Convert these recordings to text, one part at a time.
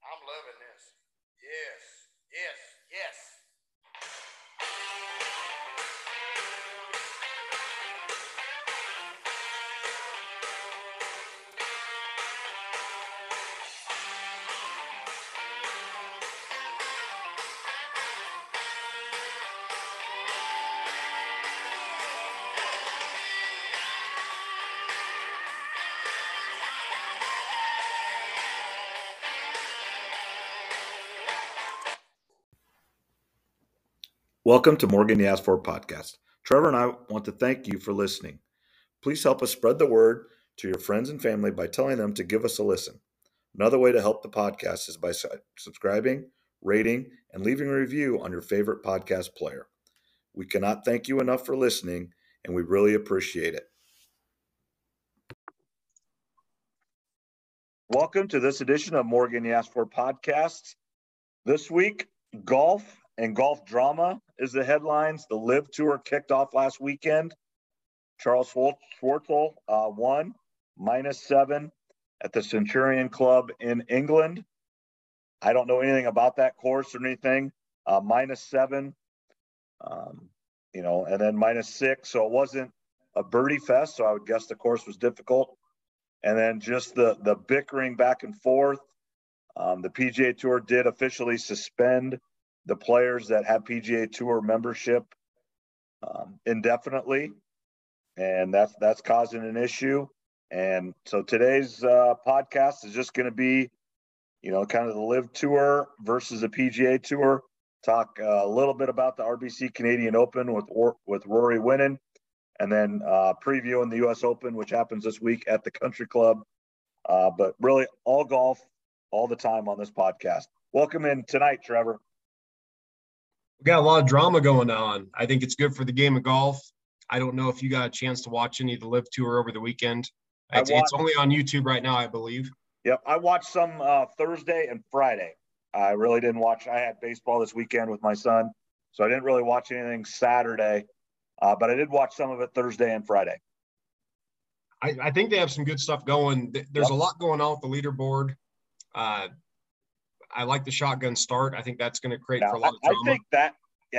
I'm loving this. Yes, yes, yes. Welcome to Morgan You Asked For podcast. Trevor and I want to thank you for listening. Please help us spread the word to your friends and family by telling them to give us a listen. Another way to help the podcast is by subscribing, rating, and leaving a review on your favorite podcast player. We cannot thank you enough for listening, and we really appreciate it. Welcome to this edition of Morgan You Asked For podcast. This week, golf and golf drama is the headlines. The LIV Tour kicked off last weekend. Charles Schwartzel won -7 at the Centurion Club in England. I don't know anything about that course or anything. -7, and then -6. So it wasn't a birdie fest. So I would guess the course was difficult. And then just the bickering back and forth. The PGA Tour did officially suspend the players that have PGA Tour membership indefinitely, and that's causing an issue. And so today's podcast is just going to be, kind of the LIV Tour versus the PGA Tour. Talk a little bit about the RBC Canadian Open with Rory winning, and then previewing the U.S. Open, which happens this week at the Country Club. But really, all golf, all the time on this podcast. Welcome in tonight, Trevor. We got a lot of drama going on. I think it's good for the game of golf. I don't know if you got a chance to watch any of the LIV Tour over the weekend. It's only on YouTube right now, I believe. Yep, I watched some Thursday and Friday. I really didn't watch. I had baseball this weekend with my son, so I didn't really watch anything Saturday. But I did watch some of it Thursday and Friday. I think they have some good stuff going. There's a lot going on with the leaderboard. I like the shotgun start. I think that's going to create for a lot of drama. I think that,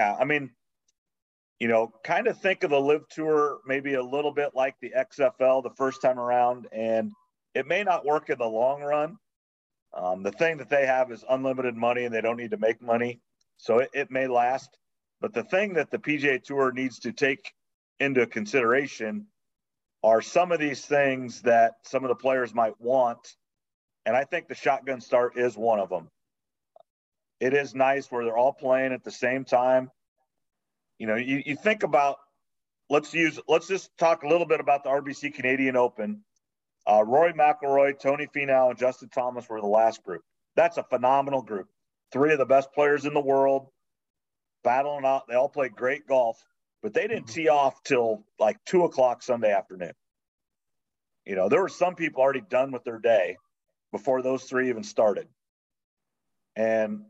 kind of think of the LIV Tour maybe a little bit like the XFL the first time around, and it may not work in the long run. The thing that they have is unlimited money, and they don't need to make money, so it may last. But the thing that the PGA Tour needs to take into consideration are some of these things that some of the players might want, and I think the shotgun start is one of them. It is nice where they're all playing at the same time. You think about, let's just talk a little bit about the RBC Canadian Open. Rory McIlroy, Tony Finau, and Justin Thomas were the last group. That's a phenomenal group. 3 of the best players in the world battling out. They all played great golf, but they didn't tee off till like 2:00 Sunday afternoon. There were some people already done with their day before those 3 even started. And,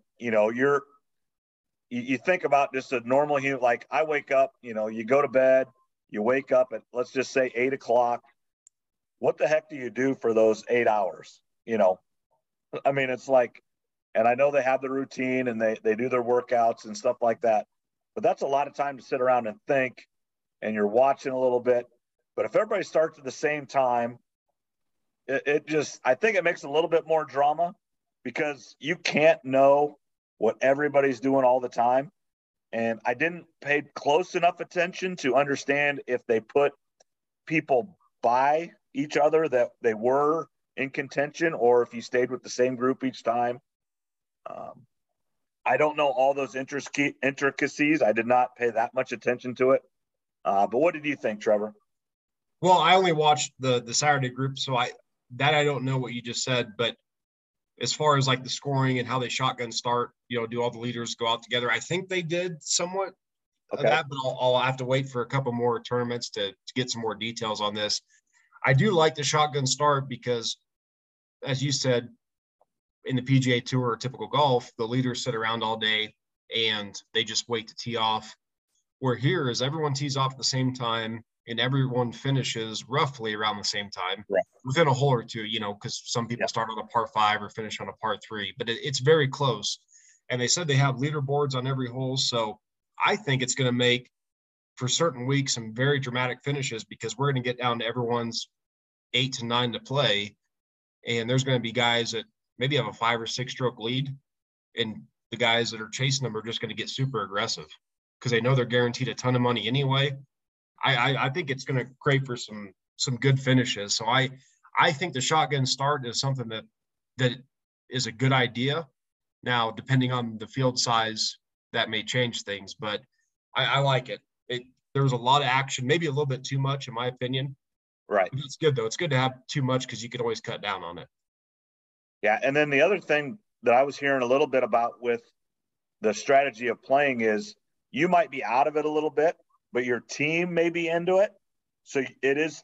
you think about just a normal human, like I wake up, you go to bed, you wake up at, let's just say 8:00. What the heck do you do for those 8 hours? It's like, and I know they have the routine and they do their workouts and stuff like that, but that's a lot of time to sit around and think, and you're watching a little bit. But if everybody starts at the same time, I think it makes a little bit more drama, because you can't know what everybody's doing all the time. And I didn't pay close enough attention to understand if they put people by each other that they were in contention, or if you stayed with the same group each time. I don't know all those intricacies. I did not pay that much attention to it. But what did you think, Trevor? Well, I only watched the Saturday group, so I don't know what you just said. But as far as like the scoring and how they shotgun start, do all the leaders go out together? I think they did somewhat of that, but I'll have to wait for a couple more tournaments to get some more details on this. I do like the shotgun start because, as you said, in the PGA Tour or typical golf, the leaders sit around all day and they just wait to tee off. Where here is everyone tees off at the same time, and everyone finishes roughly around the same time, Right. within a hole or two, because some people start on a par 5 or finish on a par 3, but it's very close. And they said they have leaderboards on every hole. So I think it's going to make, for certain weeks, some very dramatic finishes, because we're going to get down to everyone's 8 to 9 to play. And there's going to be guys that maybe have a 5 or 6 stroke lead, and the guys that are chasing them are just going to get super aggressive because they know they're guaranteed a ton of money anyway. I think it's going to create for some good finishes. So I think the shotgun start is something that is a good idea. Now, depending on the field size, that may change things, but I like it. There was a lot of action, maybe a little bit too much, in my opinion. Right. It's good, though. It's good to have too much because you could always cut down on it. Yeah. And then the other thing that I was hearing a little bit about with the strategy of playing is you might be out of it a little bit, but your team may be into it. So it is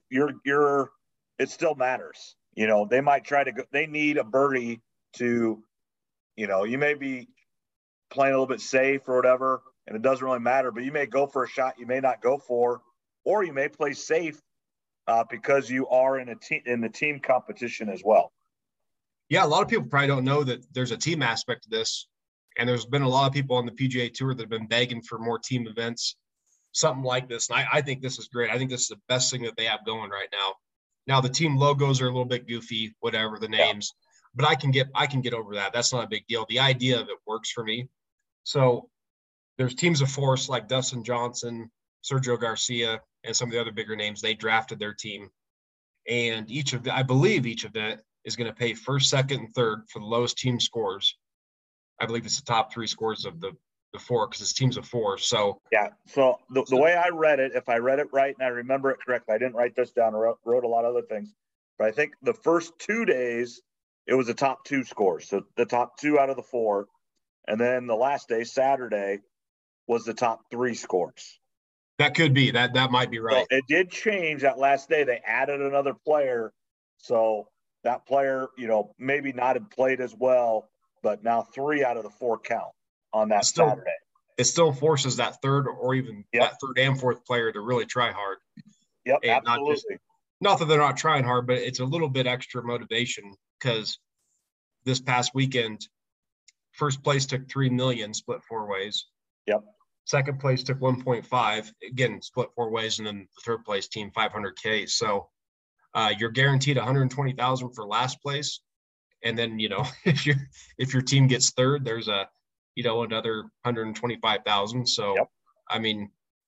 it still matters. They might try to go, they need a birdie to, you may be playing a little bit safe or whatever, and it doesn't really matter, but you may go for a shot you may not go for, or you may play safe because you are in the team competition as well. Yeah, a lot of people probably don't know that there's a team aspect to this, and there's been a lot of people on the PGA Tour that have been begging for more team events, something like this. And I think this is great. I think this is the best thing that they have going right now. Now the team logos are a little bit goofy, whatever the names, but I can get over that. That's not a big deal. The idea of it works for me. So there's teams of force like Dustin Johnson, Sergio Garcia, and some of the other bigger names. They drafted their team, and I believe each of that is going to pay first, second, and third for the lowest team scores. I believe it's the top 3 scores of the 4, because it's teams of 4. So yeah. So the way I read it, if I read it right and I remember it correctly, I didn't write this down. I wrote a lot of other things, but I think the first 2 days it was the top 2 scores, so the top 2 out of the 4, and then the last day, Saturday, was the top 3 scores. That could be that might be right. So it did change that last day. They added another player, so that player, maybe not had played as well, but now 3 out of the 4 count on that Saturday. It still forces that third or even that third and fourth player to really try hard. Yep, and absolutely. Not that they're not trying hard, but it's a little bit extra motivation, because this past weekend, first place took 3 million, split 4 ways. Yep. Second place took 1.5, again, split 4 ways, and then the third place team, 500K. So you're guaranteed 120,000 for last place. And then, if your team gets third, there's another 125,000. So, I mean,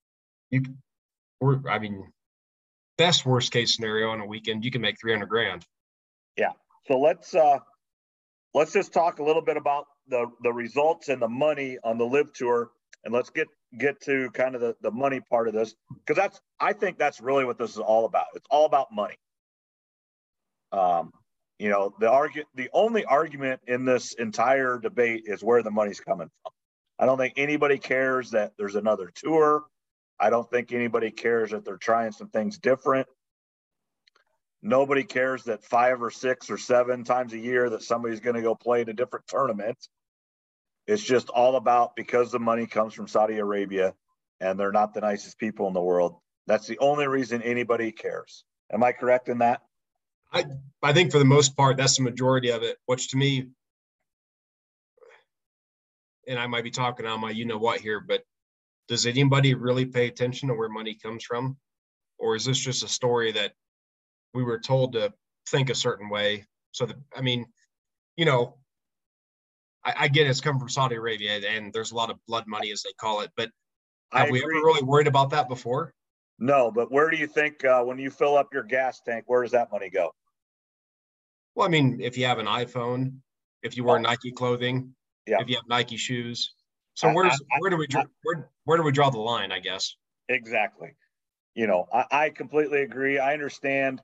best worst case scenario on a weekend, you can make 300 grand. Yeah. So let's just talk a little bit about the results and the money on the LIV Tour, and let's get to kind of the money part of this, because I think that's really what this is all about. It's all about money. The only argument in this entire debate is where the money's coming from. I don't think anybody cares that there's another tour. I don't think anybody cares that they're trying some things different. Nobody cares that 5 or 6 or 7 times a year that somebody's going to go play in a different tournament. It's just all about, because the money comes from Saudi Arabia and they're not the nicest people in the world. That's the only reason anybody cares. Am I correct in that? I think for the most part, that's the majority of it, which to me, and I might be talking on my you-know-what here, but does anybody really pay attention to where money comes from? Or is this just a story that we were told to think a certain way? So that, I get it's come from Saudi Arabia, and there's a lot of blood money, as they call it, but have we ever really worried about that before? No, but where do you think when you fill up your gas tank, where does that money go? Well, if you have an iPhone, if you wear Nike clothing, if you have Nike shoes. So where do we draw the line, I guess? Exactly. I completely agree. I understand.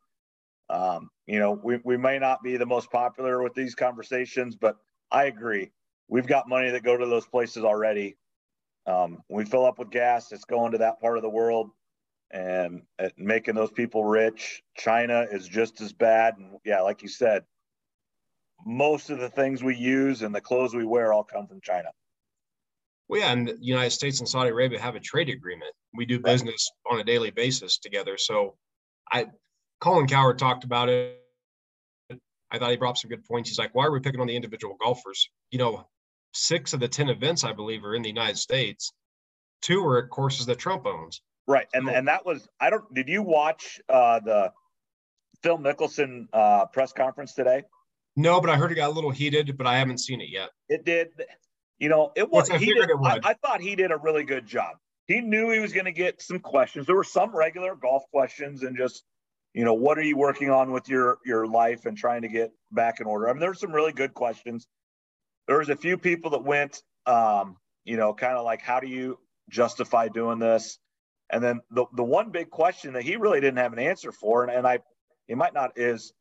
We may not be the most popular with these conversations, but I agree. We've got money that go to those places already. We fill up with gas, it's going to that part of the world and making those people rich. China is just as bad. And like you said, most of the things we use and the clothes we wear all come from China. Well, yeah, and the United States and Saudi Arabia have a trade agreement. We do Right. business on a daily basis together. So Colin Cowherd talked about it. I thought he brought up some good points. He's like, why are we picking on the individual golfers? 6 of the 10 events, I believe, are in the United States. 2 are at courses that Trump owns. Right. And that was, did you watch the Phil Mickelson press conference today? No, but I heard it got a little heated, but I haven't seen it yet. It did. It was, I figured it would. I thought he did a really good job. He knew he was going to get some questions. There were some regular golf questions and just, what are you working on with your life and trying to get back in order? I mean, there's some really good questions. There was a few people that went, kind of like, how do you justify doing this? And then the one big question that he really didn't have an answer for, he might not, is,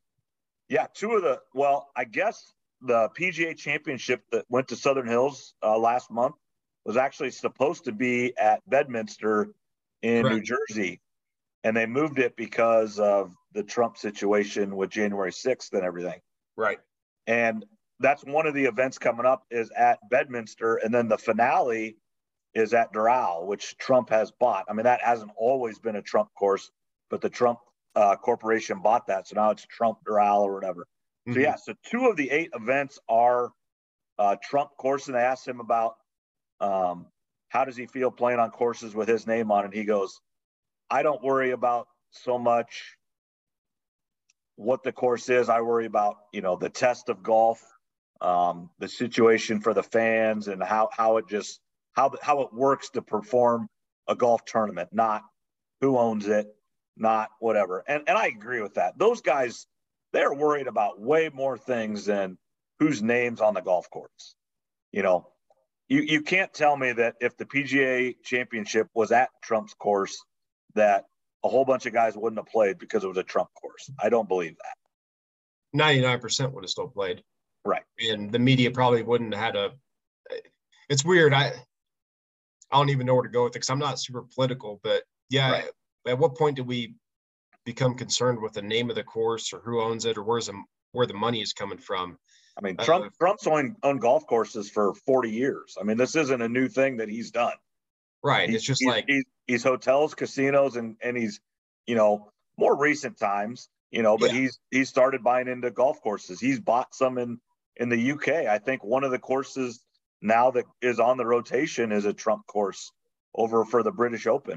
I guess the PGA Championship that went to Southern Hills last month was actually supposed to be at Bedminster in Correct. New Jersey. And they moved it because of the Trump situation with January 6th and everything. Right. And that's one of the events coming up is at Bedminster. And then the finale is at Doral, which Trump has bought. I mean, that hasn't always been a Trump course, but the Trump corporation bought that. So now it's Trump Doral or whatever. Mm-hmm. So 2 of the 8 events are Trump course. And they asked him about how does he feel playing on courses with his name on it. And he goes, I don't worry about so much what the course is. I worry about, the test of golf, the situation for the fans and how it works to perform a golf tournament, not who owns it, not whatever. And I agree with that. Those guys, they're worried about way more things than whose name's on the golf course. You can't tell me that if the PGA Championship was at Trump's course, that a whole bunch of guys wouldn't have played because it was a Trump course. I don't believe that. 99% would have still played. Right. And the media probably wouldn't have had it's weird. I don't even know where to go with it because I'm not super political, but yeah, right. At what point do we become concerned with the name of the course or who owns it or where the money is coming from? I mean, Trump's owned golf courses for 40 years. I mean, this isn't a new thing that he's done. Right. It's just he's hotels, casinos, and he's, more recent times, but he's started buying into golf courses. He's bought some in the UK. I think one of the courses now that is on the rotation is a Trump course over for the British Open.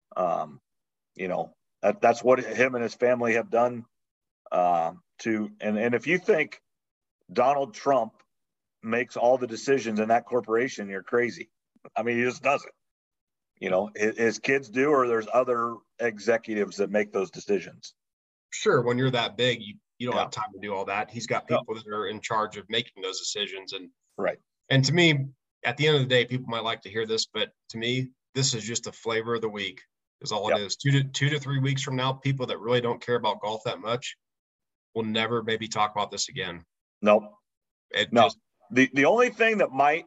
That's what him and his family have done and if you think Donald Trump makes all the decisions in that corporation, you're crazy. I mean, he just doesn't. His kids do, or there's other executives that make those decisions. Sure. When you're that big, you don't have time to do all that. He's got people that are in charge of making those decisions. And right. And to me, at the end of the day, people might like to hear this, but to me, this is just the flavor of the week is all it is. 2 to 3 weeks from now, people that really don't care about golf that much will never maybe talk about this again. Nope. The only thing that might,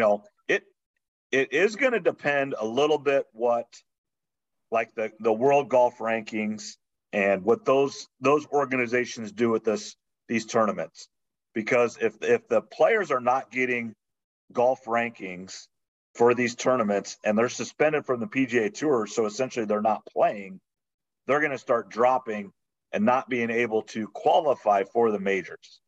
it is going to depend a little bit what, like the world golf rankings and what those organizations do with these tournaments. Because if the players are not getting golf rankings for these tournaments and they're suspended from the PGA Tour, so essentially they're not playing, they're going to start dropping and not being able to qualify for the majors.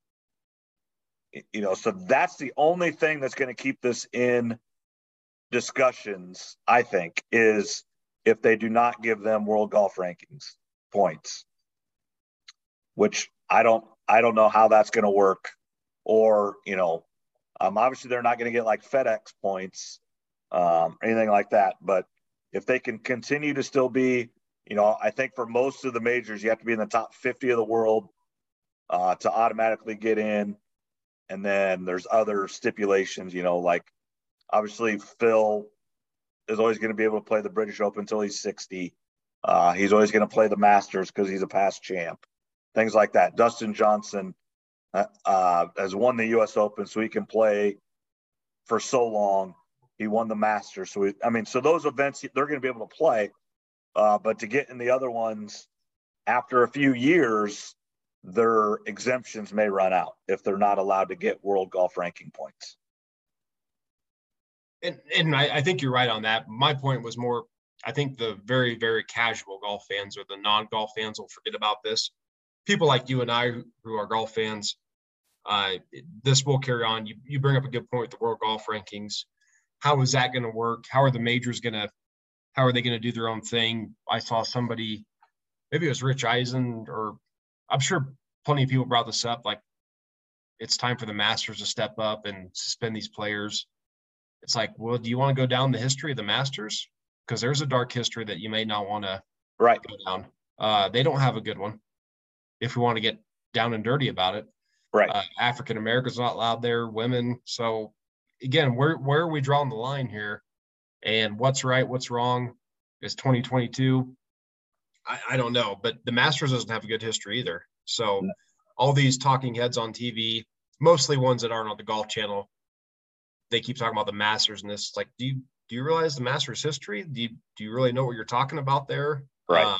So that's the only thing that's going to keep this in discussions, I think, is if they do not give them world golf rankings points, which I don't know how that's going to work. Or, obviously they're not going to get like FedEx points, anything like that. But if they can continue to still be, I think for most of the majors, you have to be in the top 50 of the world to automatically get in. And then there's other stipulations, like obviously Phil is always going to be able to play the British Open until he's 60. He's always going to play the Masters because he's a past champ, things like that. Dustin Johnson has won the U.S. Open, so he can play for so long. He won the Masters. So those events, they're going to be able to play. But to get in the other ones after a few years, their exemptions may run out if they're not allowed to get world golf ranking points. And I think you're right on that. My point was more, I think the very, very casual golf fans or the non-golf fans will forget about this. People like you and I who are golf fans, this will carry on. You bring up a good point with the world golf rankings. How is that going to work? How are the majors how are they going to do their own thing? I saw somebody, maybe it was Rich Eisen, or I'm sure plenty of people brought this up, like it's time for the Masters to step up and suspend these players. It's like, well, do you want to go down the history of the Masters? Because there's a dark history that you may not want to go down. They don't have a good one. If we want to get down and dirty about it, right? African Americans not allowed there, women. So again, where are we drawing the line here? And what's right, what's wrong? Is 2022? I don't know, but the Masters doesn't have a good history either. So all these talking heads on TV, mostly ones that aren't on the Golf Channel, they keep talking about the Masters and this. Like, do you realize the Masters history? Do you really know what you're talking about there? Right.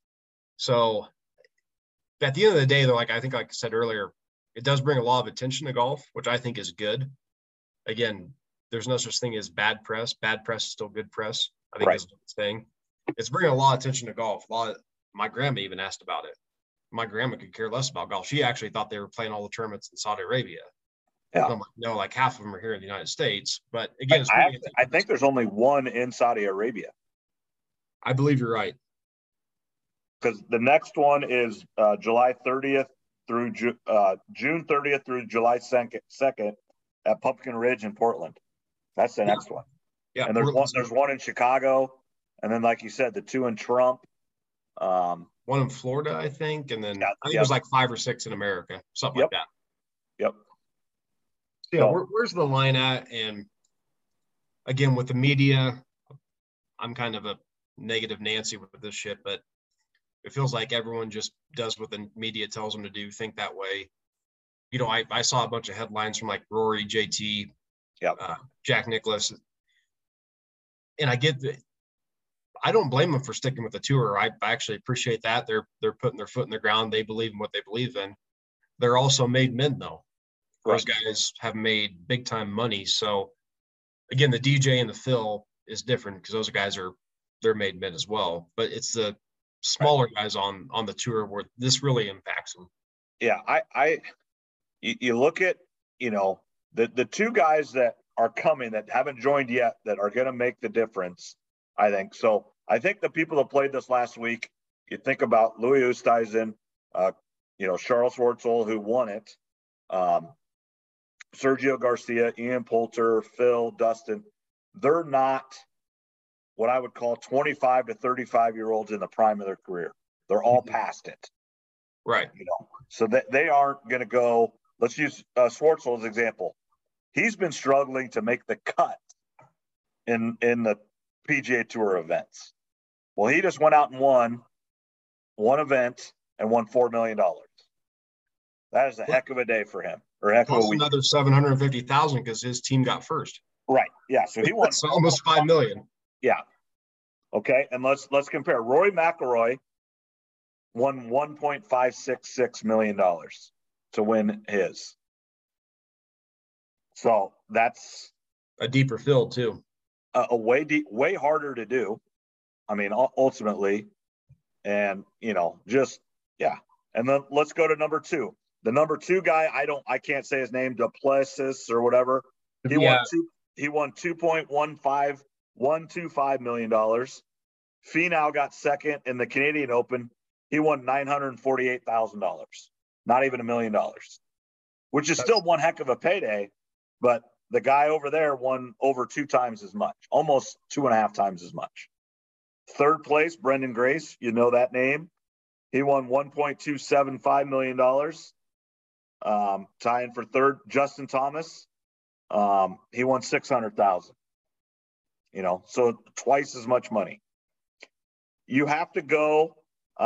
So at the end of the day, though, like I said earlier, it does bring a lot of attention to golf, which I think is good. Again, there's no such thing as bad press. Bad press is still good press. I think that's the thing. It's bringing a lot of attention to golf. My grandma even asked about it. My grandma could care less about golf. She actually thought they were playing all the tournaments in Saudi Arabia. Yeah. I'm like, no, like half of them are here in the United States. But again, I think there's only one in Saudi Arabia. I believe you're right. Because the next one is July 30th through June 30th through July 2nd at Pumpkin Ridge in Portland. That's the next one. Yeah. And there's one in Chicago. And then, like you said, the two in Trump. One in Florida, I think. And then I think there's like 5 or 6 in America, something like that. Yep. Yeah. Where's the line at? And again, with the media, I'm kind of a negative Nancy with this shit, but it feels like everyone just does what the media tells them to do, think that way. You know, I saw a bunch of headlines from like Rory, JT, Jack Nicklaus. And I get that. I don't blame them for sticking with the tour. I actually appreciate that. They're putting their foot in the ground. They believe in what they believe in. They're also made men, though. Those guys have made big time money. So again, the DJ and the Phil is different because those guys they're made men as well. But it's the smaller guys on the tour where this really impacts them. Yeah, you look at, you know, the two guys that are coming that haven't joined yet that are going to make the difference, I think. So I think the people that played this last week, you think about Louis Oosthuizen, Charles Schwartzel, who won it, Sergio Garcia, Ian Poulter, Phil, Dustin. They're not what I would call 25 to 35-year-olds in the prime of their career. They're all past it. Right. You know, so that they aren't going to go. Let's use Schwartzel as an example. He's been struggling to make the cut in the PGA Tour events. Well, he just went out and won one event and won $4 million. That is a heck of a day for him, or heck of a week. Another $750,000 because his team got first. Right. Yeah. So he won almost $5 million. Yeah. Okay. And let's compare. Rory McIlroy won $1.566 million to win his. So that's a deeper field too. A way harder to do. I mean, ultimately, and And then let's go to number 2. The number 2 guy, I can't say his name, Duplessis or whatever. He won $2.125 million. Finau got second in the Canadian Open. He won $948,000. Not even $1 million, which is still one heck of a payday. But the guy over there won over 2 times as much, almost 2.5 times as much. Third place, Brendan Grace, you know that name. He won $1.275 million. Tying for third, Justin Thomas. He won $600,000. So twice as much money. You have to go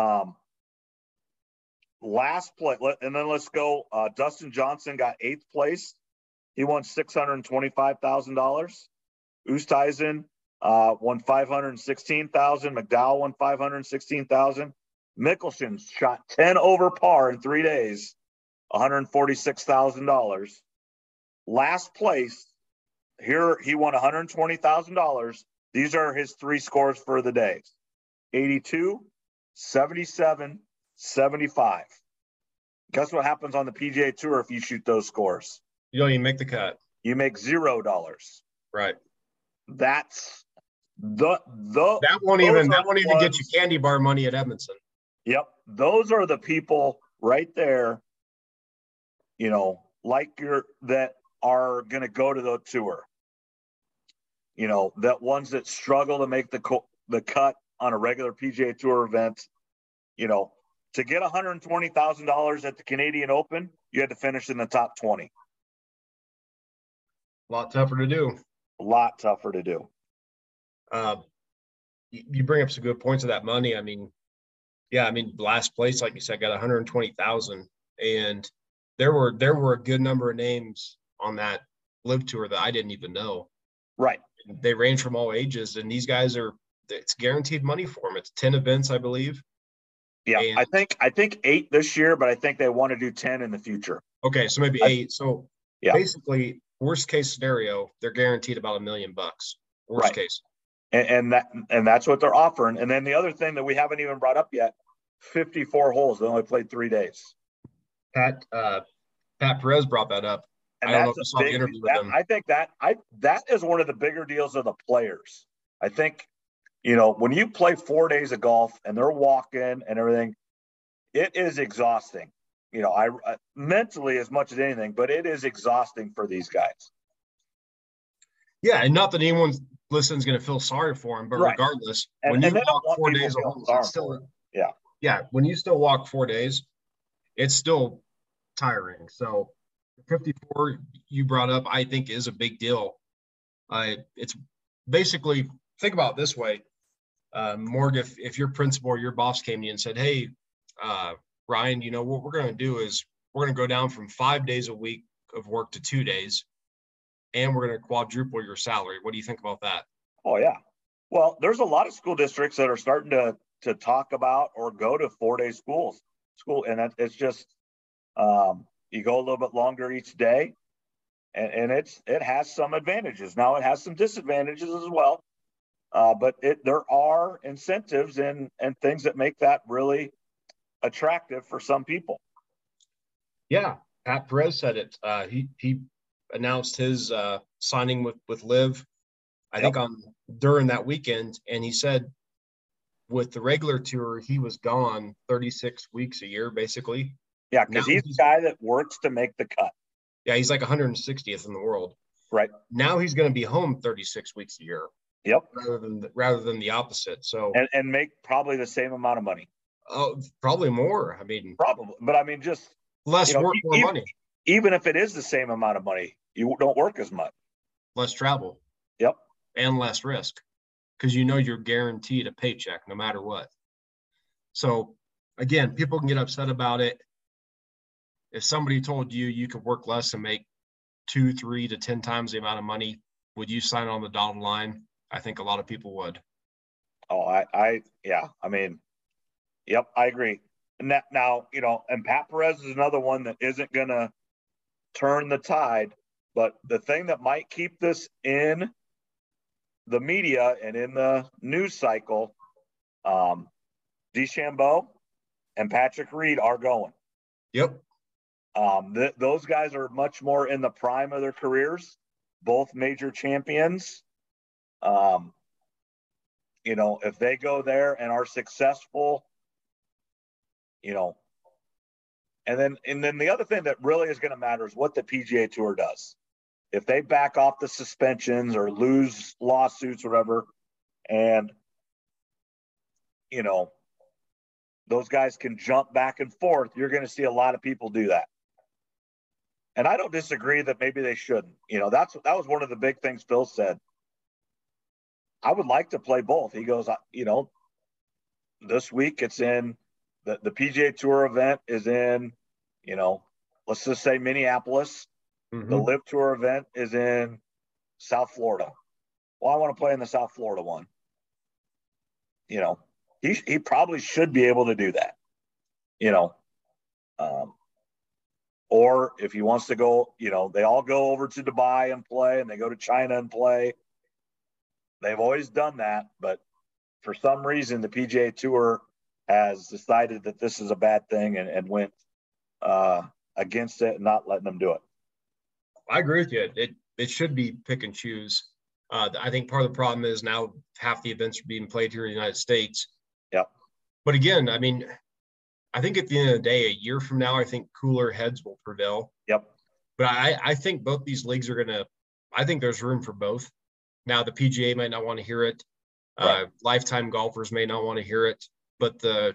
last place, and then let's go. Dustin Johnson got 8th place. He won $625,000. Oosthuizen won $516,000. McDowell won $516,000. Mickelson shot 10 over par in 3 days, $146,000. Last place here he won $120,000. These are his 3 scores for the day: 82, 77, 75. Guess what happens on the PGA Tour if you shoot those scores? You don't even make the cut. You make $0. Right. That's that won't even get you candy bar money at Edmonton. Yep. Those are the people right there, that are going to go to the tour. That ones that struggle to make the cut on a regular PGA Tour event. To get $120,000 at the Canadian Open, you had to finish in the top 20. A lot tougher to do. A lot tougher to do. You bring up some good points of that money. Last place, like you said, got 120,000, and there were a good number of names on that Live Tour that I didn't even know. Right. They range from all ages, and these guys it's guaranteed money for them. It's 10 events, I believe. Yeah, and I think 8 this year, but I think they want to do 10 in the future. Okay, so maybe 8. So yeah. Basically, worst case scenario, they're guaranteed about $1 million. Worst case. And that's what they're offering. And then the other thing that we haven't even brought up yet, 54 holes. They only played 3 days. Pat Perez brought that up. And I don't know if you saw the interview with him. I think that is one of the bigger deals of the players. I think, when you play 4 days of golf and they're walking and everything, it is exhausting. I mentally as much as anything, but it is exhausting for these guys. Yeah, and not that anyone listening is going to feel sorry for him, but regardless, when you walk 4 days of holes, it's still when you still walk 4 days, it's still tiring. So 54 you brought up, I think, is a big deal. It's basically, think about it this way, Morg, if your principal or your boss came to you and said, hey, Ryan, what we're going to do is we're going to go down from 5 days a week of work to 2 days, and we're going to quadruple your salary. What do you think about that? Oh, yeah. Well, there's a lot of school districts that are starting to talk about or go to 4-day school. And it's just, you go a little bit longer each day, and it has some advantages. Now it has some disadvantages as well. But there are incentives and things that make that really attractive for some people. Yeah, Pat Perez said it. He announced his signing with Liv, I think during that weekend, and he said with the regular tour he was gone 36 weeks a year, basically. Yeah, because he's the guy that works to make the cut. Yeah, he's like 160th in the world. Right. Now he's going to be home 36 weeks a year. Yep. Rather than the opposite. So and make probably the same amount of money. Oh, probably more. Probably, but just less work, more money. Even if it is the same amount of money, you don't work as much. Less travel. Yep. And less risk, because you're guaranteed a paycheck no matter what. So again, people can get upset about it. If somebody told you you could work less and make 2, 3 to 10 times the amount of money, would you sign on the dotted line? I think a lot of people would. Oh, yep, I agree. And that now, and Pat Perez is another one that isn't going to turn the tide. But the thing that might keep this in the media and in the news cycle, DeChambeau and Patrick Reed are going. Yep. Those guys are much more in the prime of their careers, both major champions. If they go there and are successful, and then the other thing that really is going to matter is what the PGA Tour does. If they back off the suspensions or lose lawsuits or whatever, and those guys can jump back and forth, you're going to see a lot of people do that. And I don't disagree that maybe they shouldn't. That was one of the big things Phil said. I would like to play both. He goes, this week it's in the PGA Tour event is in, let's just say Minneapolis. Mm-hmm. The Live Tour event is in South Florida. Well, I want to play in the South Florida one. He probably should be able to do that. Or if he wants to go, you know, they all go over to Dubai and play, and they go to China and play. They've always done that, but for some reason, the PGA Tour has decided that this is a bad thing and went against it and not letting them do it. I agree with you. It should be pick and choose. I think part of the problem is now half the events are being played here in the United States. Yep. But again, I mean, I think at the end of the day, a year from now, I think cooler heads will prevail. Yep. But I think both these leagues are going to – I think there's room for both. Now, the PGA might not want to hear it. Right. Lifetime golfers may not want to hear it. But the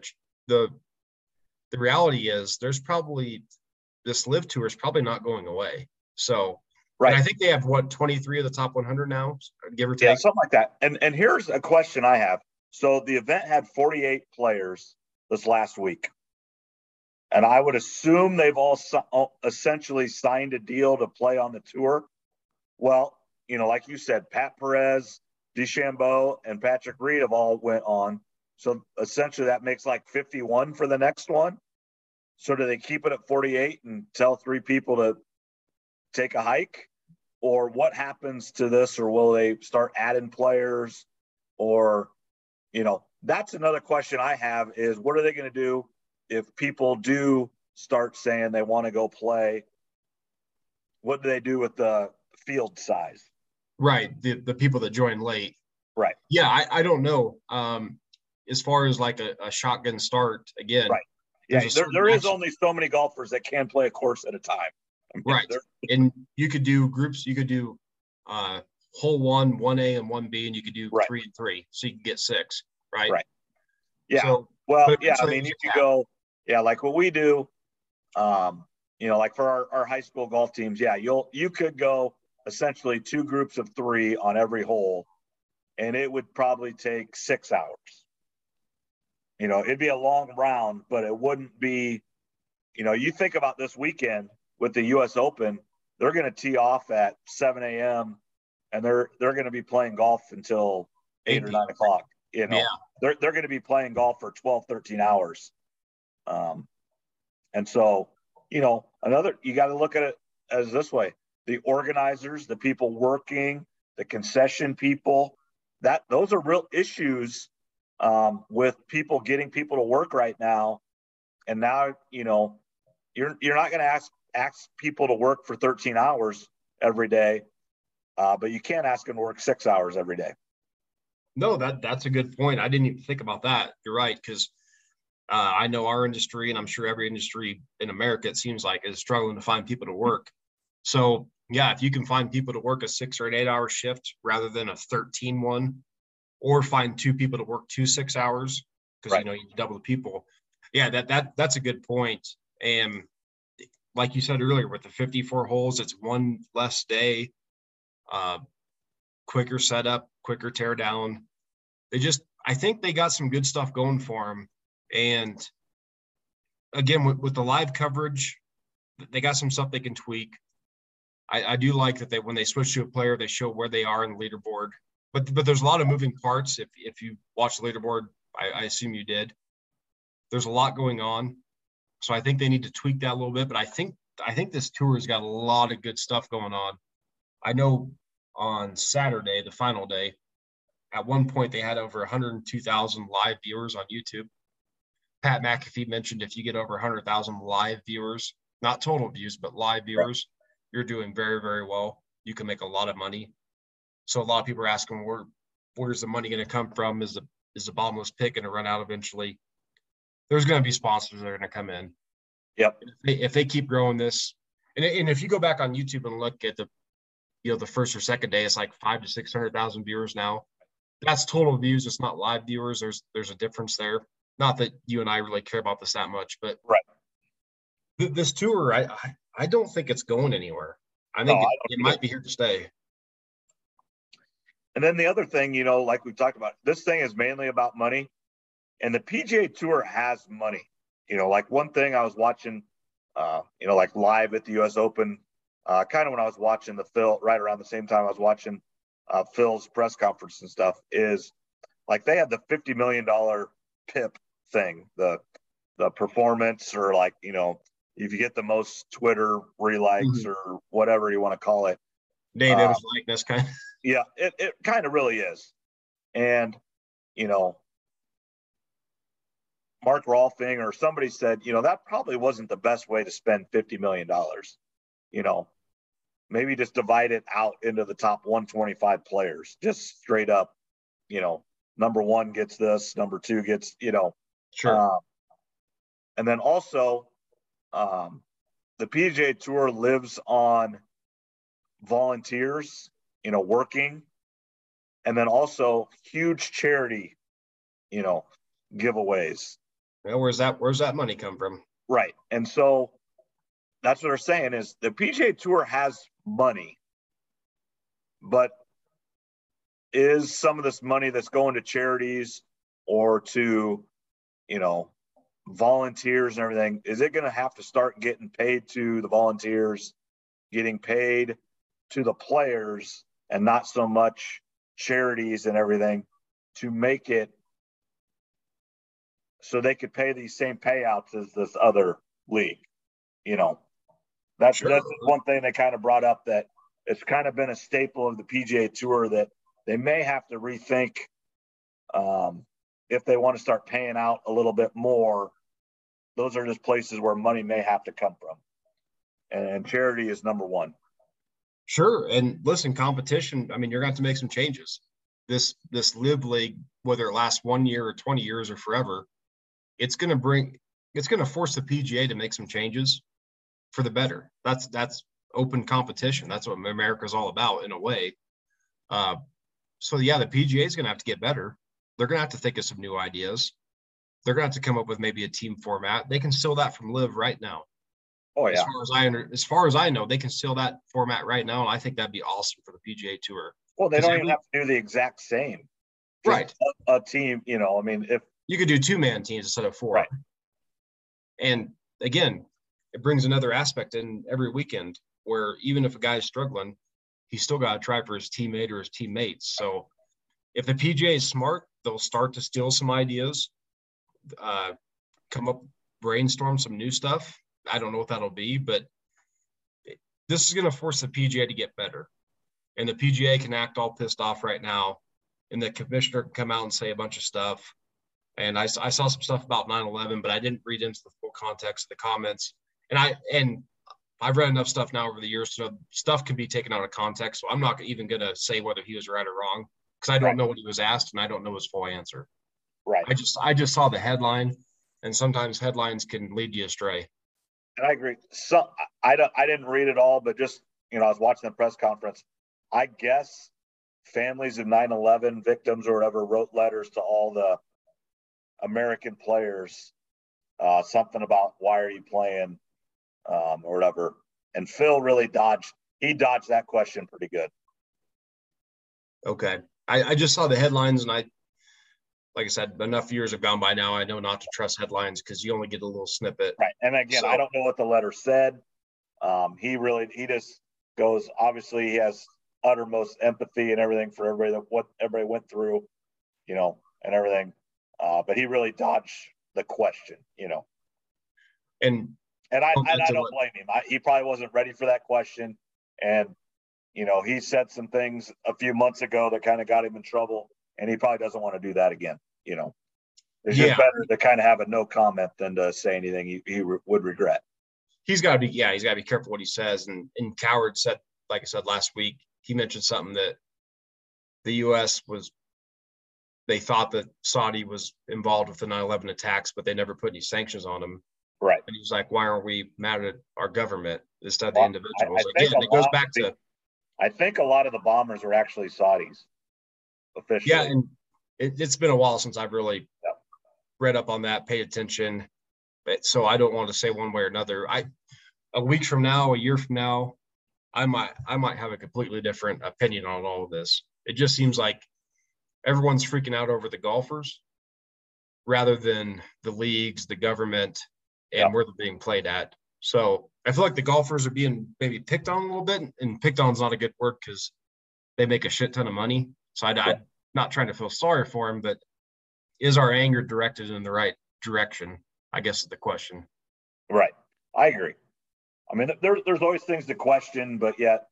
reality is there's probably – this LIV Tour is probably not going away. So – right. And I think they have, 23 of the top 100 now, give or take? Yeah, something like that. And here's a question I have. So the event had 48 players this last week. And I would assume they've all essentially signed a deal to play on the tour. Well, you know, like you said, Pat Perez, DeChambeau, and Patrick Reed have all went on. So essentially that makes like 51 for the next one. So do they keep it at 48 and tell 3 people to take a hike? Or what happens to this? Or will they start adding players? Or, you know, that's another question I have is what are they going to do if people do start saying they want to go play? What do they do with the field size? Right. The people that join late. Right. Yeah, I don't know. As far as like a shotgun start, again. Right. Yeah, there is only so many golfers that can play a course at a time. I mean, right. And you could do groups. You could do hole 1, 1A, and 1B, and you could do 3 and 3. So you can get 6, right? Right. Yeah. So, well, yeah, I mean, you could go, like what we do, you know, like for our high school golf teams, you could go essentially 2 groups of 3 on every hole, and it would probably take 6 hours. You know, it'd be a long round, but it wouldn't be, you know, you think about this weekend with the U.S. Open, they're going to tee off at 7 a.m. and they're going to be playing golf until 8 or 9 o'clock. You know, they're going to be playing golf for 12, 13 hours. And so, you know, you got to look at it as this way. The organizers, the people working, the concession people, those are real issues with people getting people to work right now. And now, you know, you're not going to ask people to work for 13 hours every day, but you can't ask them to work 6 hours every day. No, that's a good point. I didn't even think about that. You're right, because I know our industry, and I'm sure every industry in America, it seems like, is struggling to find people to work. So, yeah, if you can find people to work a 6 or 8 hour shift rather than a 13 one, or find 2 people to work 2 6 hours, because you know you double the people. Yeah, that's a good point. And like you said earlier, with the 54 holes, it's one less day, quicker setup, quicker tear down. I think they got some good stuff going for them. And again, with the live coverage, they got some stuff they can tweak. I do like that when they switch to a player, they show where they are in the leaderboard. But there's a lot of moving parts. If you watch the leaderboard, I assume you did. There's a lot going on. So I think they need to tweak that a little bit. But I think this tour has got a lot of good stuff going on. I know on Saturday, the final day, at one point they had over 102,000 live viewers on YouTube. Pat McAfee mentioned if you get over 100,000 live viewers, not total views, but live viewers, you're doing very, very well. You can make a lot of money. So a lot of people are asking, where's the money going to come from? Is the bottomless pit going to run out eventually? There's going to be sponsors that are going to come in. Yep. If they keep growing this, and if you go back on YouTube and look at the first or second day, it's like 500,000 to 600,000 viewers now. That's total views. It's not live viewers. There's a difference there. Not that you and I really care about this that much, but this tour, I don't think it's going anywhere. I think it might be here to stay. And then the other thing, you know, like we've talked about, this thing is mainly about money, and the PGA Tour has money. You know, like one thing I was watching, you know, like live at the U.S. Open, kind of when I was watching Phil, right around the same time I was watching Phil's press conference and stuff, is like they had the $50 million PIP thing, the performance, or like, you know, if you get the most Twitter relikes or whatever you want to call it. Native likeness kind of. Yeah, it kind of really is. And, you know, Mark Rolfing or somebody said, you know, that probably wasn't the best way to spend $50 million. You know, maybe just divide it out into the top 125 players, just straight up, you know, number one gets this, number two gets, you know. Sure. And then also, the PGA Tour lives on volunteers, you know, working, and then also huge charity, you know, giveaways. Well, where's that money come from? Right. And so that's what they're saying is the PGA Tour has money, but is some of this money that's going to charities or to, you know, volunteers and everything, is it going to have to start getting paid to the volunteers, getting paid to the players, and not so much charities and everything to make it so they could pay these same payouts as this other league? You know, that's one thing they kind of brought up, that it's kind of been a staple of the PGA Tour that they may have to rethink if they want to start paying out a little bit more. Those are just places where money may have to come from. And charity is number one. Sure. And listen, competition, I mean, you're going to have to make some changes. This LIV League, whether it lasts 1 year or 20 years or forever, it's going to force the PGA to make some changes for the better. That's open competition. That's what America's all about in a way. So yeah, the PGA is going to have to get better. They're going to have to think of some new ideas. They're going to have to come up with maybe a team format. They can steal that from LIV right now. Oh yeah. As far as I know, they can steal that format right now, and I think that'd be awesome for the PGA Tour. Well, they don't even have to do the exact same. Just right. A team, you know, I mean, if you could do 2-man teams instead of 4. Right. And again, it brings another aspect in every weekend where even if a guy's struggling, he's still got to try for his teammate or his teammates. So if the PGA is smart, they'll start to steal some ideas, come up, brainstorm some new stuff. I don't know what that'll be, but this is going to force the PGA to get better. And the PGA can act all pissed off right now, and the commissioner can come out and say a bunch of stuff. And I saw some stuff about 9/11, but I didn't read into the full context of the comments. And I've read enough stuff now over the years to know stuff can be taken out of context. So I'm not even going to say whether he was right or wrong, because I don't know what he was asked and I don't know his full answer. Right. I just saw the headline, and sometimes headlines can lead you astray. And I agree. So I didn't read it all, but just, you know, I was watching the press conference. I guess families of 9/11 victims or whatever wrote letters to all the American players, something about why are you playing, or whatever. And Phil really dodged that question pretty good. Okay. I just saw the headlines, and like I said, enough years have gone by now. I know not to trust headlines because you only get a little snippet. Right. And again, I don't know what the letter said. He just goes, obviously he has uttermost empathy and everything for everybody, what everybody went through, you know, and everything. But he really dodged the question, you know. And I don't blame him. He probably wasn't ready for that question. And, you know, he said some things a few months ago that kind of got him in trouble, and he probably doesn't want to do that again, you know. It's just better to kind of have a no comment than to say anything he would regret. He's got to be careful what he says. And Coward said, like I said last week, he mentioned something that the U.S. they thought that Saudi was involved with the 9/11 attacks, but they never put any sanctions on him. Right. And he was like, why aren't we mad at our government instead of the individuals? It goes back to, I think a lot of the bombers were actually Saudis officially. Yeah. And it's been a while since I've really read up on that, paid attention. But so I don't want to say one way or another. A week from now, a year from now, I might have a completely different opinion on all of this. It just seems like everyone's freaking out over the golfers rather than the leagues, the government, and where they're being played at. So I feel like the golfers are being maybe picked on a little bit, and picked on is not a good word because they make a shit ton of money. So I'm not trying to feel sorry for them, but is our anger directed in the right direction? I guess is the question. Right. I agree. I mean, there's always things to question, but yet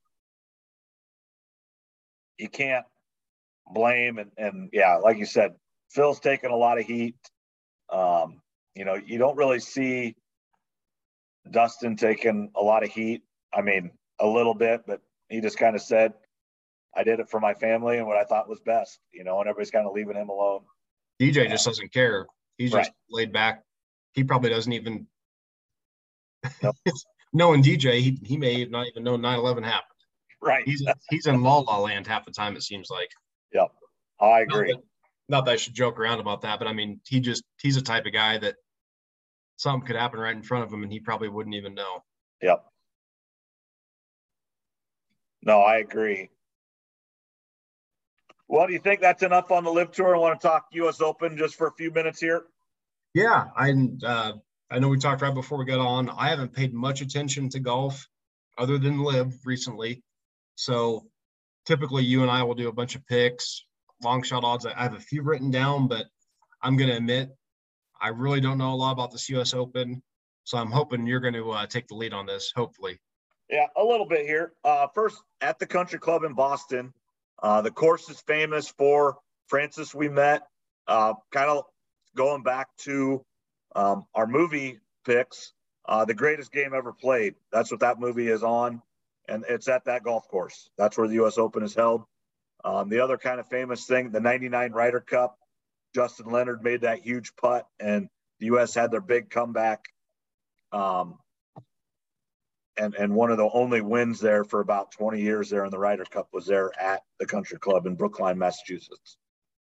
you can't blame. And yeah, like you said, Phil's taken a lot of heat. You don't really see Dustin taking a lot of heat. I mean, a little bit, but he just kind of said, I did it for my family and what I thought was best, and everybody's kind of leaving him alone. DJ just doesn't care. He's just laid back. He probably doesn't even nope. Knowing DJ, he may not even know 9/11 happened. Right. He's in la la land half the time, it seems like. Yep. I agree. Not that I should joke around about that, but I mean, he's a type of guy that something could happen right in front of him and he probably wouldn't even know. Yep. No, I agree. Well, do you think that's enough on the LIV Tour? I want to talk U.S. Open just for a few minutes here. Yeah, I know we talked right before we got on. I haven't paid much attention to golf other than LIV recently. So typically you and I will do a bunch of picks, long shot odds. I have a few written down, but I'm going to admit I really don't know a lot about this U.S. Open. So I'm hoping you're going to take the lead on this, hopefully. Yeah, a little bit here. First, at the Country Club in Boston. The course is famous for Francis Ouimet, kind of going back to our movie picks, The Greatest Game Ever Played. That's what that movie is on, and it's at that golf course. That's where the U.S. Open is held. The other kind of famous thing, the 99 Ryder Cup, Justin Leonard made that huge putt, and the U.S. had their big comeback. And one of the only wins there for about 20 years there in the Ryder Cup was there at the Country Club in Brookline, Massachusetts.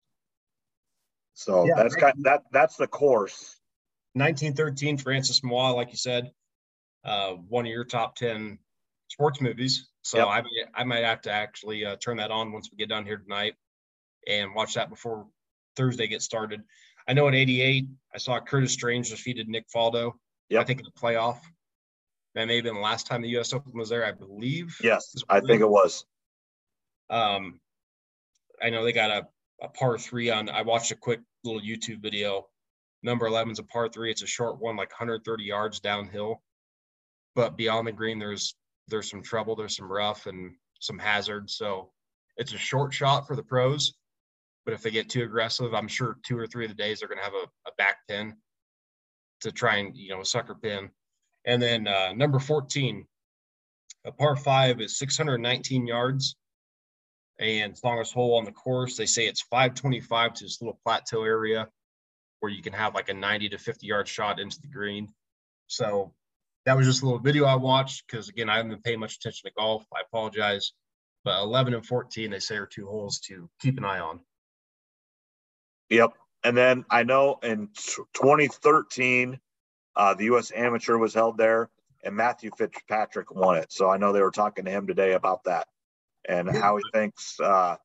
So yeah, that's the course. 1913, Francis Mois, like you said, one of your top 10 sports movies. So yep. I might have to actually turn that on once we get done here tonight and watch that before Thursday gets started. I know in '88, I saw Curtis Strange defeated Nick Faldo. Yep. I think in the playoff. That may have been the last time the U.S. Open was there, I believe. Yes, I think it was. I know they got a par 3 on. I watched a quick little YouTube video. Number 11 is a par 3. It's a short one, like 130 yards downhill. But beyond the green, there's some trouble. There's some rough and some hazard. So it's a short shot for the pros. But if they get too aggressive, I'm sure 2 or 3 of the days they're going to have a back pin to try and, a sucker pin. And then number 14, a par 5 is 619 yards. And it's the longest hole on the course. They say it's 525 to this little plateau area where you can have like a 90 to 50 yard shot into the green. So that was just a little video I watched because, again, I haven't been paying much attention to golf. I apologize. But 11 and 14, they say, are 2 holes to keep an eye on. Yep. And then I know in 2013, the U.S. Amateur was held there, and Matthew Fitzpatrick won it. So I know they were talking to him today about that and how he thinks how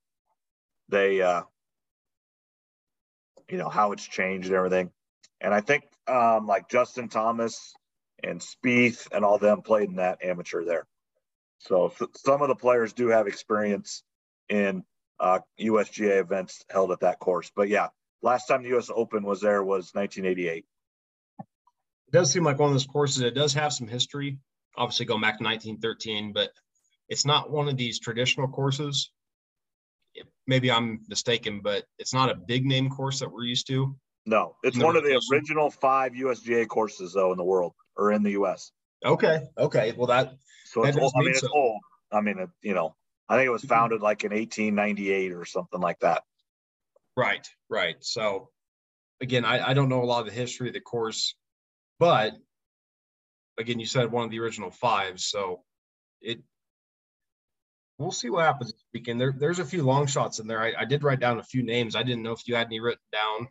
it's changed and everything. And I think like Justin Thomas and Spieth and all them played in that amateur there. So some of the players do have experience in USGA events held at that course. But yeah, last time the U.S. Open was there was 1988. It does seem like one of those courses. It does have some history, obviously going back to 1913, but it's not one of these traditional courses. Maybe I'm mistaken, but it's not a big name course that we're used to. No, it's one of the original 5 USGA courses, though, in the world or in the U.S. Okay. Well, so it's old. I mean, it's old. I mean, I think it was founded like in 1898 or something like that. Right. So, again, I don't know a lot of the history of the course. But again, you said one of the original 5, so we'll see what happens this weekend. There's a few long shots in there. I did write down a few names. I didn't know if you had any written down.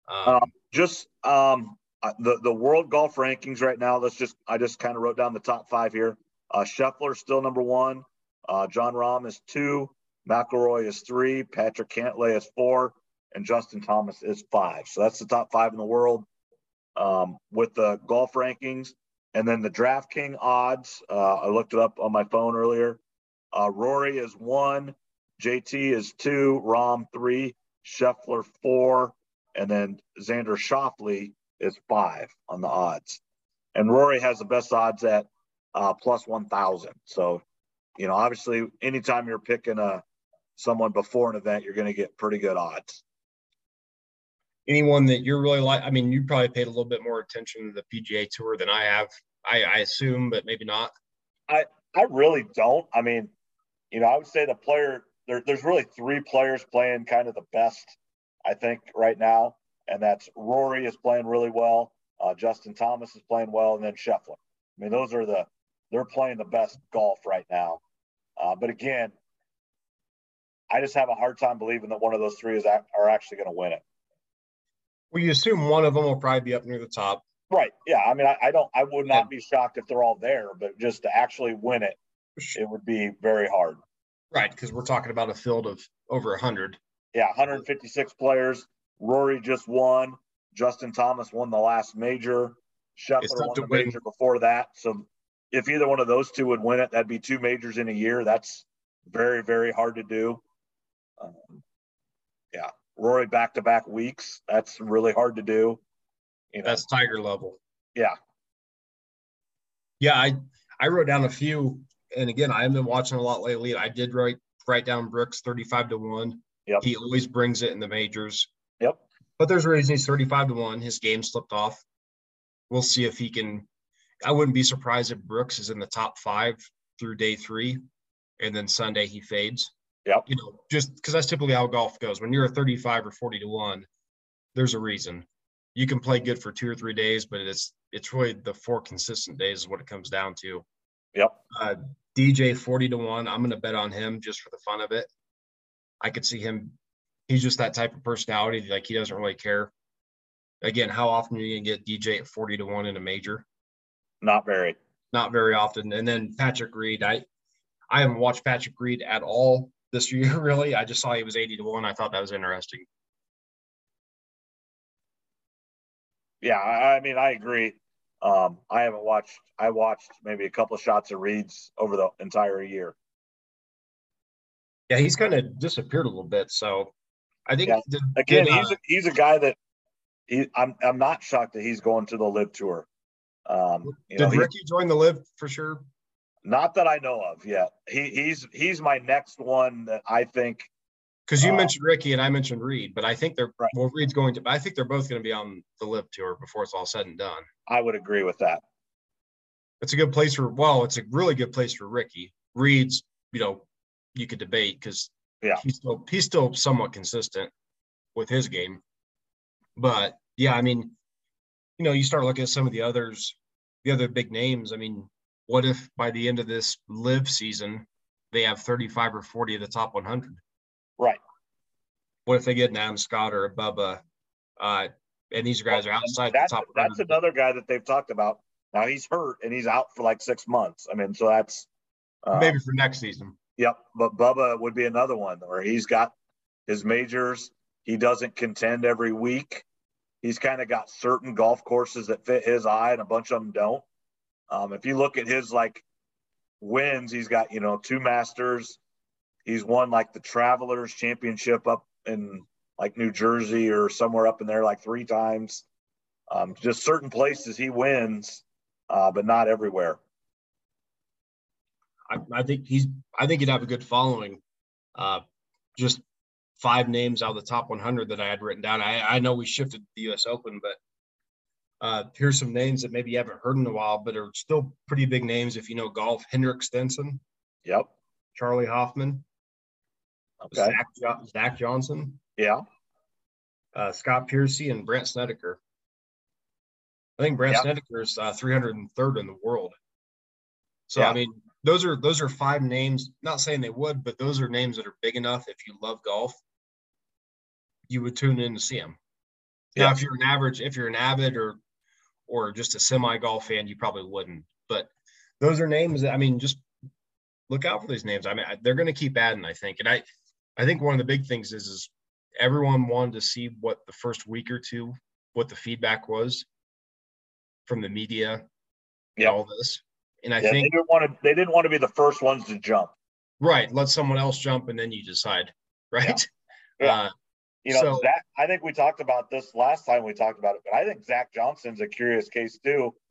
The world golf rankings right now. I just kind of wrote down the top 5 here. Scheffler still number 1. Jon Rahm is 2. McIlroy is 3. Patrick Cantlay is 4, and Justin Thomas is 5. So that's the top 5 in the world. With the golf rankings, and then the DraftKings odds. I looked it up on my phone earlier. Rory is 1, JT is 2, Rahm 3, Scheffler 4, and then Xander Schauffele is 5 on the odds. and Rory has the best odds at plus 1,000. So, obviously, anytime you're picking someone before an event, you're going to get pretty good odds. Anyone that you're really like? I mean, you probably paid a little bit more attention to the PGA Tour than I have. I assume, but maybe not. I really don't. I mean, I would say the player there's really three players playing kind of the best, I think, right now, and that's Rory is playing really well, Justin Thomas is playing well, and then Scheffler. I mean, they're playing the best golf right now. But again, I just have a hard time believing that one of those three are actually going to win it. Well, you assume one of them will probably be up near the top. Right. Yeah. I mean, I would not be shocked if they're all there, but just to actually win it, it would be very hard. Right. Because we're talking about a field of over 100. Yeah. 156 players. Rory just won. Justin Thomas won the last major. Scheffler won the major before that. So if either one of those two would win it, that'd be two majors in a year. That's very, very hard to do. Yeah. Rory back-to-back weeks. That's really hard to do. That's Tiger level. Yeah. Yeah, I wrote down a few, and again, I haven't been watching a lot lately. I did write down Brooks 35-1. Yep. He always brings it in the majors. Yep. But there's a reason he's 35-1. His game slipped off. We'll see if he can. I wouldn't be surprised if Brooks is in the top 5 through day 3, and then Sunday he fades. Yep. Just because that's typically how golf goes. When you're a 35 or 40-1, there's a reason. You can play good for 2 or 3 days, but it's really the 4 consistent days is what it comes down to. Yep. DJ 40-1. I'm going to bet on him just for the fun of it. I could see him. He's just that type of personality. Like, he doesn't really care. Again, how often are you going to get DJ at 40-1 in a major? Not very. Not very often. And then Patrick Reed. I haven't watched Patrick Reed at all this year, really. I just saw he was 80-1. I thought that was interesting. Yeah, I mean, I agree. I watched maybe a couple of shots of Reed's over the entire year. Yeah, he's kind of disappeared a little bit. So I think he's a guy that I'm not shocked that he's going to the LIV Tour. Did Ricky join the LIV for sure? Not that I know of yet. He's my next one that I think. Because you mentioned Ricky and I mentioned Reed, but I think right. Well, Reed's going to. I think they're both going to be on the LIV Tour before it's all said and done. I would agree with that. It's a good place for. Well, it's a really good place for Ricky. Reed's, you could debate because he's still somewhat consistent with his game, but yeah, I mean, you start looking at some of the other big names. I mean, what if by the end of this LIV season they have 35 or 40 of the top 100? Right. What if they get an Adam Scott or a Bubba, and these guys are outside the top 100? That's another guy that they've talked about. Now he's hurt and he's out for like 6 months. I mean, so that's maybe for next season. Yep, but Bubba would be another one where he's got his majors. He doesn't contend every week. He's kind of got certain golf courses that fit his eye, and a bunch of them don't. If you look at his wins, he's got 2 Masters. He's won the Travelers Championship up in New Jersey or somewhere up in there 3 times. Just certain places he wins, but not everywhere. I think he'd have a good following. Just 5 names out of the top 100 that I had written down. I know we shifted to the U.S. Open, but here's some names that maybe you haven't heard in a while, but are still pretty big names if you know golf. Henrik Stenson. Yep. Charlie Hoffman. Okay. Zach Johnson. Yeah. Scott Piercy and Brandt Snedeker. I think Brandt Snedeker is 303rd in the world. So, I mean, those are 5 names. Not saying they would, but those are names that are big enough. If you love golf, you would tune in to see them. Now, if you're an avid or just a semi golf fan, you probably wouldn't. But those are names that, I mean, just look out for these names. I mean, they're going to keep adding, I think. And I think one of the big things is everyone wanted to see what the first week or two, what the feedback was from the media and all this. And I think they didn't want to be the first ones to jump. Right. Let someone else jump and then you decide. Right. Yeah. Zach, I think we talked about this last time we talked about it, but I think Zach Johnson's a curious case too.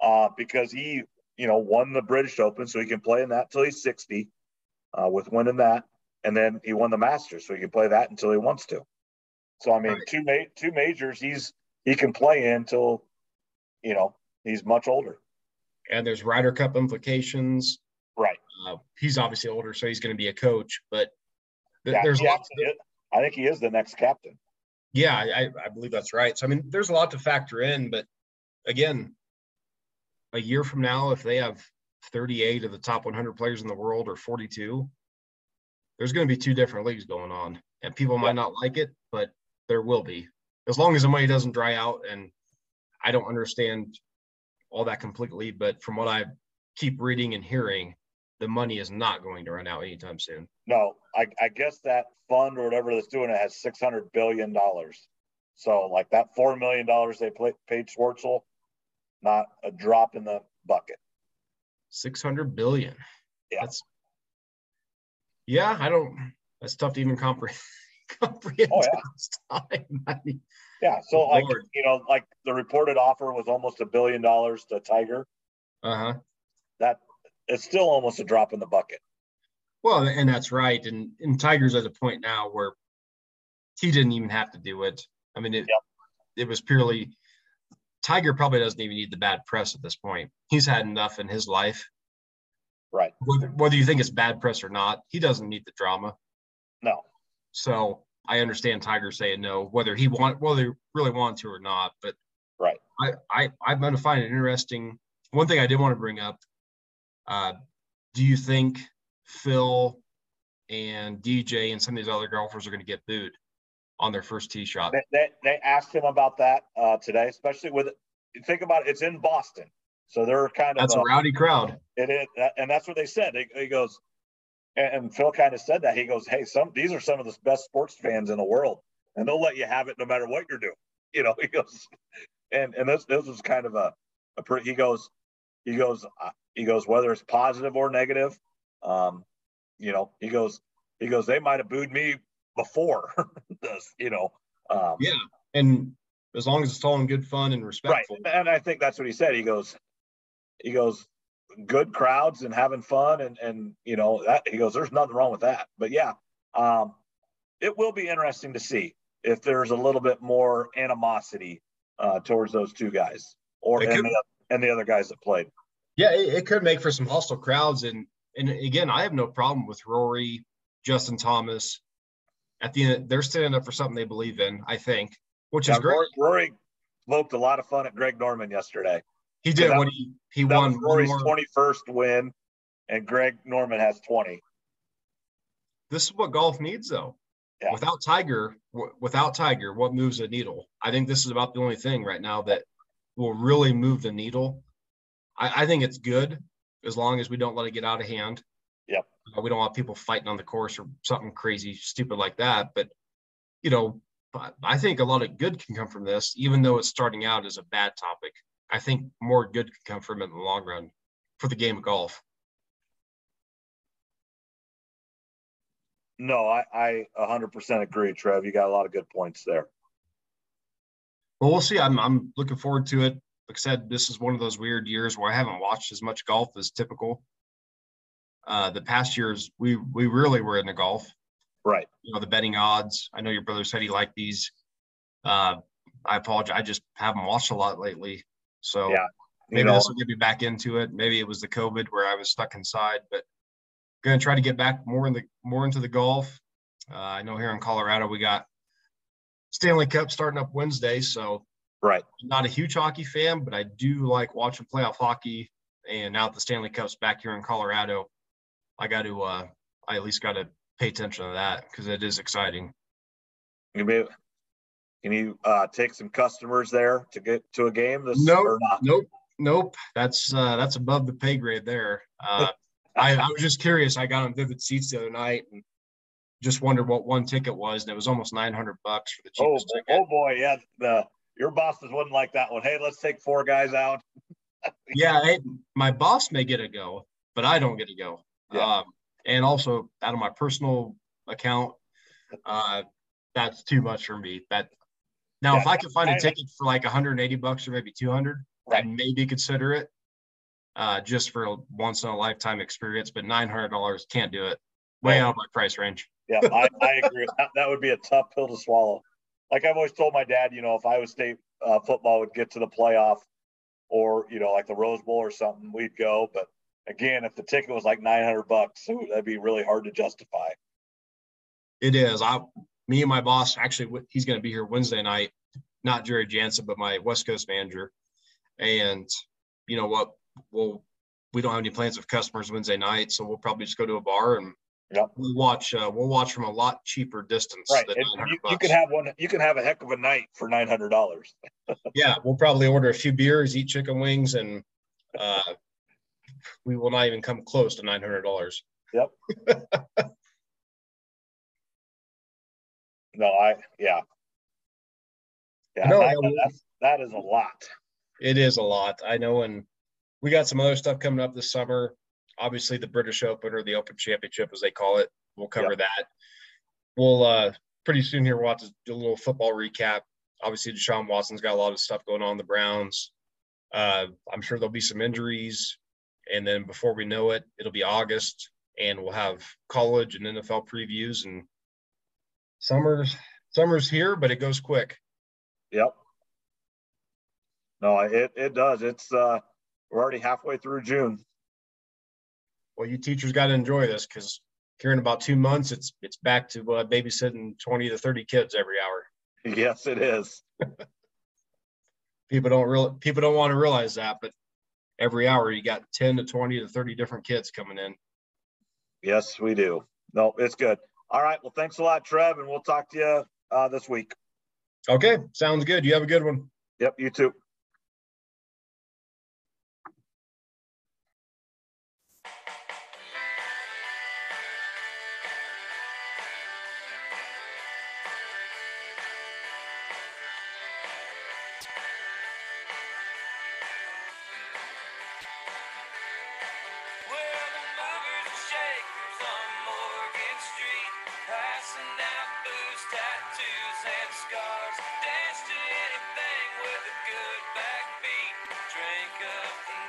because he, won the British Open, so he can play in that until he's 60 with winning that. And then he won the Masters, so he can play that until he wants to. So, I mean, two majors he can play in until, he's much older. And there's Ryder Cup implications. Right. He's obviously older, so he's going to be a coach. But I think he is the next captain. Yeah, I believe that's right. So, I mean, there's a lot to factor in. But, again, a year from now, if they have 38 of the top 100 players in the world or 42, there's going to be two different leagues going on. And people might not like it, but there will be. As long as the money doesn't dry out. And I don't understand all that completely, but from what I keep reading and hearing, the money is not going to run out anytime soon. No, I guess that fund or whatever that's doing it has $600 billion. So like that $4 million they paid Schwartzel, not a drop in the bucket. 600 billion. Yeah. That's tough to even comprehend. Oh, yeah. I mean, yeah. So like the reported offer was almost $1 billion to Tiger. Uh-huh. That it's still almost a drop in the bucket. Well, and that's right. And Tiger's at a point now where he didn't even have to do it. I mean, it was purely Tiger probably doesn't even need the bad press at this point. He's had enough in his life. Right. Whether you think it's bad press or not, he doesn't need the drama. No. So I understand Tiger saying no, whether he really want to or not. But right. I'm going to find it interesting. One thing I did want to bring up, do you think Phil and DJ and some of these other golfers are going to get booed on their first tee shot? They asked him about that today, especially think about it, it's in Boston. So they're that's a rowdy crowd. It is. And that's what they said. He goes, and Phil kind of said that. He goes, hey, these are some of the best sports fans in the world, and they'll let you have it no matter what you're doing. He goes, and this was kind of he goes, whether it's positive or negative, he goes, they might have booed me before this, yeah. And as long as it's all in good fun and respectful. Right. And I think that's what he said. He goes, good crowds and having fun and that he goes, there's nothing wrong with that. But yeah, it will be interesting to see if there's a little bit more animosity towards those two guys and the other guys that played. Yeah, it could make for some hostile crowds. And again, I have no problem with Rory, Justin Thomas. At the end, they're standing up for something they believe in, I think, which is great. Rory poked a lot of fun at Greg Norman yesterday. He did. He won Rory's 21st win, and Greg Norman has 20. This is what golf needs, though. Yeah. Without Tiger, what moves the needle? I think this is about the only thing right now that will really move the needle. I think it's good as long as we don't let it get out of hand. Yep. We don't want people fighting on the course or something crazy, stupid like that. But, I think a lot of good can come from this, even though it's starting out as a bad topic. I think more good can come from it in the long run for the game of golf. No, I 100% agree, Trev. You got a lot of good points there. Well, we'll see. I'm looking forward to it. Like I said, this is one of those weird years where I haven't watched as much golf as typical. The past years, we really were into golf. Right. The betting odds. I know your brother said he liked these. I apologize. I just haven't watched a lot lately. So yeah, maybe this will get me back into it. Maybe it was the COVID where I was stuck inside, but going to try to get back more into the golf. I know here in Colorado we got Stanley Cup starting up Wednesday, so right. I'm not a huge hockey fan, but I do like watching playoff hockey. And now that the Stanley Cup's back here in Colorado, I at least got to pay attention to that because it is exciting. Can you take some customers there to get to a game? Nope. That's above the pay grade there. I was just curious. I got on Vivid Seats the other night and just wondered what one ticket was, and it was almost $900 for the cheapest ticket. Oh boy, yeah. Your bosses wouldn't like that one. Hey, let's take 4 guys out. Yeah, my boss may get a go, but I don't get to go. Yeah. And also out of my personal account, that's too much for me. If I could find a ticket for like $180 or maybe $200, I'd maybe consider it just for a once in a lifetime experience, but $900 can't do it. Way out of my price range. Yeah, I agree. That would be a tough pill to swallow. Like I've always told my dad, if Iowa State football would get to the playoff or, like the Rose Bowl or something, we'd go. But again, if the ticket was like $900, that'd be really hard to justify. It is. Me and my boss, actually, he's going to be here Wednesday night, not Jerry Jansen, but my West Coast manager. And you know what? We don't have any plans with customers Wednesday night, so we'll probably just go to a bar and we'll watch from a lot cheaper distance. Right. Than you can have one. You can have a heck of a night for $900. Yeah, we'll probably order a few beers, eat chicken wings, and we will not even come close to $900. Yep. No, yeah. That is a lot. It is a lot. I know, and we got some other stuff coming up this summer. Obviously, the British Open or the Open Championship, as they call it. We'll cover that. We'll pretty soon here. We'll have to do a little football recap. Obviously, Deshaun Watson's got a lot of stuff going on in the Browns. I'm sure there'll be some injuries, and then before we know it, it'll be August, and we'll have college and NFL previews. And summer's here, but it goes quick. Yep. No, it does. It's we're already halfway through June. Well, you teachers got to enjoy this because here in about 2 months, it's back to babysitting 20 to 30 kids every hour. Yes, it is. People don't want to realize that, but every hour you got 10 to 20 to 30 different kids coming in. Yes, we do. No, it's good. All right. Well, thanks a lot, Trev, and we'll talk to you this week. Okay, sounds good. You have a good one. Yep, you too. Tattoos and scars, dance to anything with a good backbeat. Drink up the